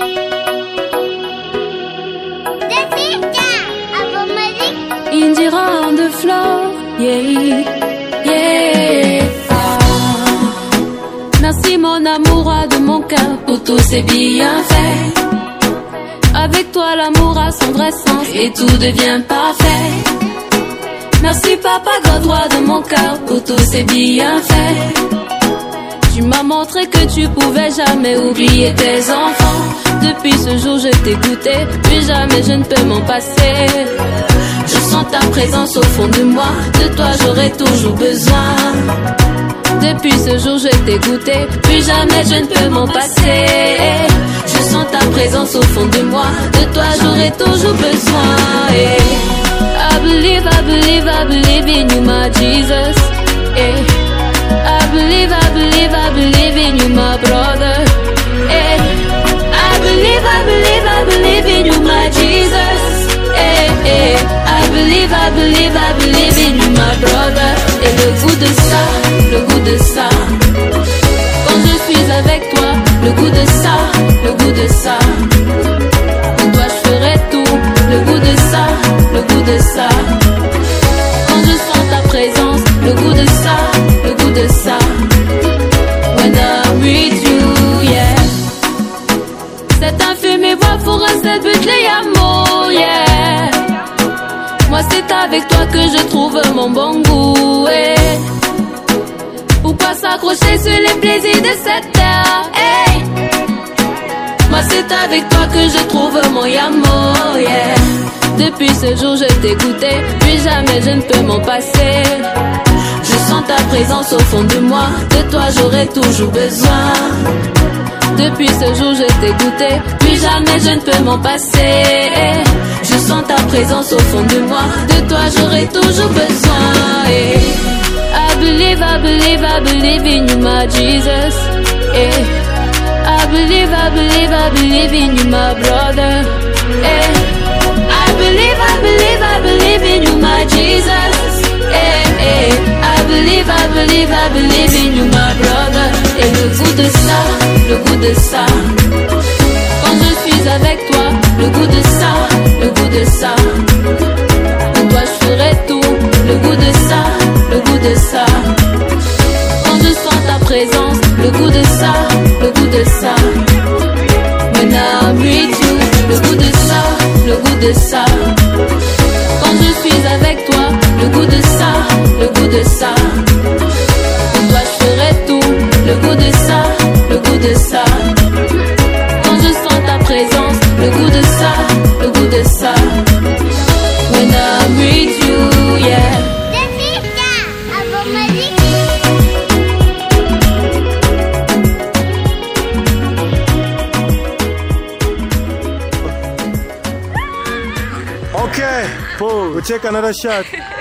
Indira on the floor, yeah, yeah. Merci mon amour de mon cœur pour tous ces bienfaits. Avec toi l'amour a son vrai sens et tout devient parfait. Merci papa God, roi de mon cœur pour tous ces bienfaits. Tu m'as montré que tu pouvais jamais oublier tes enfants. Depuis ce jour je t'ai goûté, plus jamais je ne peux m'en passer. Je sens ta présence au fond de moi, de toi j'aurai toujours besoin. Depuis ce jour je t'ai goûté, plus jamais je ne peux m'en passer. Je sens ta présence au fond de moi, de toi j'aurai toujours besoin. I believe, I believe, I believe in you my Jesus. I believe, I believe, I believe in you my brother. I believe, I believe, I believe in you my Jesus. I believe, I believe, I believe in you my brother. Et le goût de ça, le goût de ça, quand je suis avec toi, le goût de ça, le goût de ça, pour toi je ferai tout, le goût de ça, le goût de ça, quand je sens ta présence, le goût de ça, le goût de ça, when I'm with you, yeah. C'est un fumier-bois pour un seul but, les amours, yeah. Moi c'est avec toi que je trouve mon bon goût, hey. Pourquoi s'accrocher sur les plaisirs de cette terre, hey. Moi c'est avec toi que je trouve mon amour, yeah. Depuis ce jour je t'ai goûté, plus jamais je ne peux m'en passer. Je sens ta présence au fond de moi, de toi j'aurai toujours besoin. Depuis ce jour je t'ai goûté, plus jamais je ne peux m'en passer. Je sens ta présence au fond de moi, de toi j'aurai toujours besoin. I believe, I believe, I believe in you my Jesus. I believe, I believe, I believe in you my brother. I believe, I believe, I believe in you my Jesus. I believe, I believe, I believe in you my brother. Et le goût de ça, le goût de ça, quand je suis avec toi, le goût de ça, le goût de ça, pour toi je ferai tout, le goût de ça, le goût de ça, quand je sens ta présence, le goût de ça, le goût de ça, when I'm with you, le goût de ça, le goût de ça, quand je suis avec toi, le goût de ça, le goût de ça, pour toi je ferai tout, le goût de ça, le goût de ça, quand je sens ta présence, le goût de ça, le goût de ça, when I'm with you, yeah. Okay, we'll take another shot.